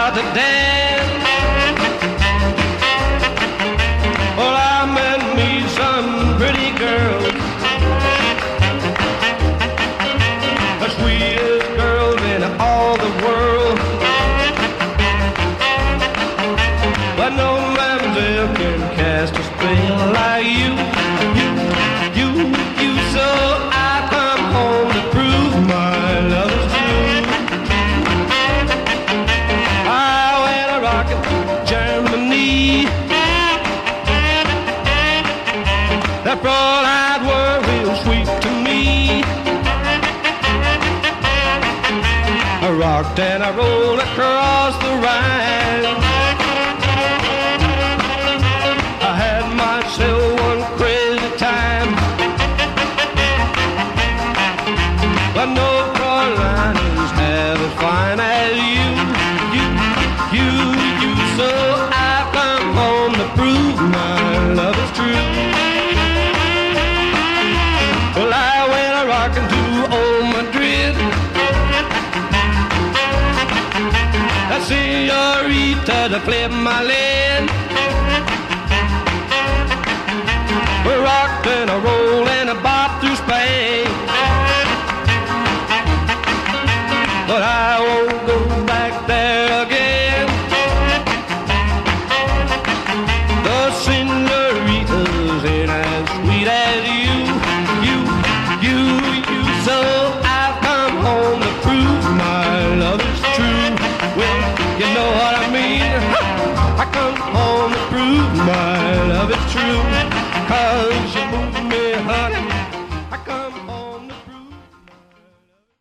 out to dance. Well, I met me some pretty girls, the sweetest girls in all the world. But no mamselle can cast a spell like you. So I come home to prove my love is true. I went a rockin' to Germany. That Fräulein were real sweet to me. I rocked and I rolled across the Rhine. I had myself one crazy time. But no Carolinas half as fine as you. So I come home to prove my love is true. Well, I went a rockin' to old Madrid. That senorita to flip my lid. We rocked and a rolled and a bopped through Spain. But I won't